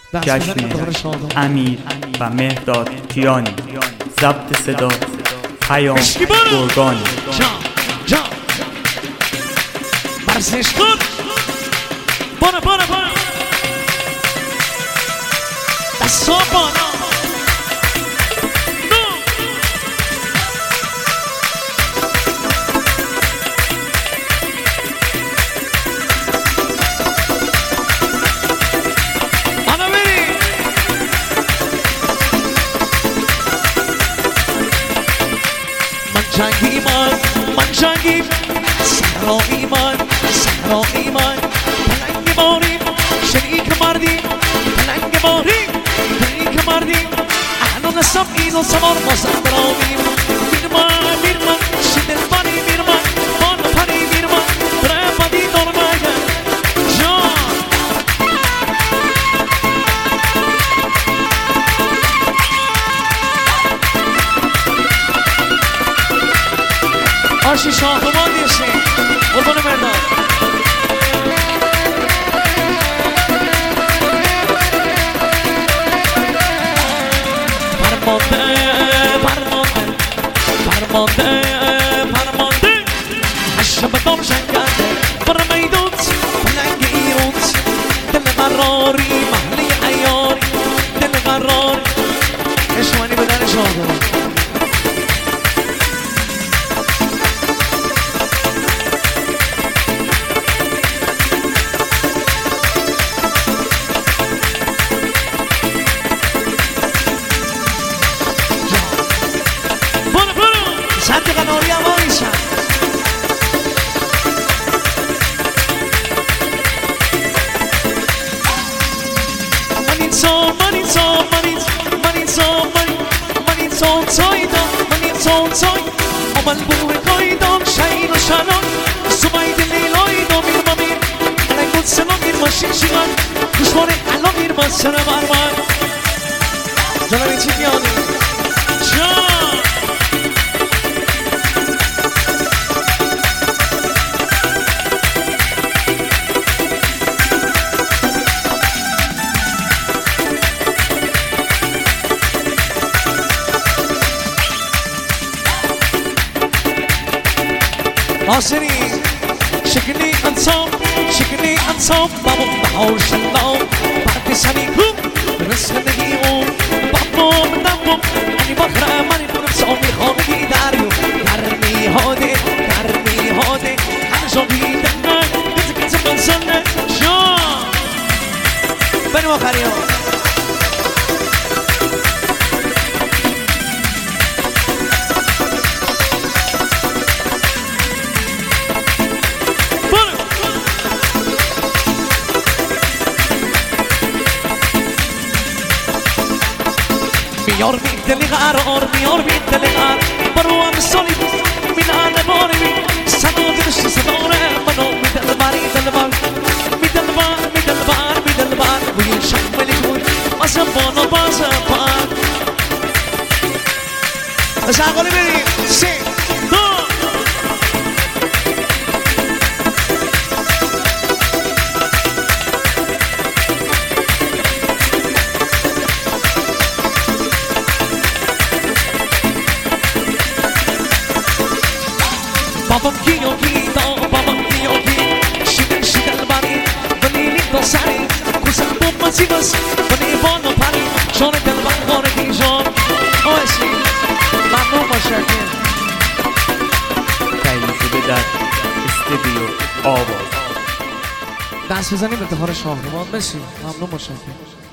جشن امیر و مهرداد کیانی. ضبط صدا پیام گرگانی. ورزش کن بالا دستا بالا من جنگی صحرایی من پلنگ باریم شریک مردیم پلنگ باریم شریک مردیم اهل نسب این و سوار مازندرانیم میر من شدل بانی میر من بان پنی میر من بره بدی دور مگه جان آشی شاهدمان دیشیم قربان مردان فرمانده عشق بدام شنگنده بر میدوت پلنگ ایروت دل قراری محلی عیاری دل قراری اشوانی بدن شاهدمان سنت قناری هم آریشن من انسان تایدم عمل بوه قایدم شهین و شنان سباید لیلایدم میر علنگود سلام میر ماشین شیغن گوشواره علا میر من سر برمن جانمی چی بیانی جان آسری شکنی انسام بابا بحاول شلام بعد سنی کم رسل نگیمون بابا مدبم انی بخرم منی بونم سامی خانگی داریو گرمی هاده هر جا بیدنه کسی منزنه جان بنو آخری ها میار میدلی قرار برو هم سالی میدن باری صدا دلش صداره منو میدل بر بوی شملی بود بازم بس اقالی بریم 3 2 بابام کیوکی شدل باری بلیلی تو سری کسم بوم مزیبس بلی بانو پری شان دل بانگانه جان آشی ممنون مشکل تهیه شده در استودیو آواز. دست بزنیم افتخار شاهنامه بشیم. ممنون مشکل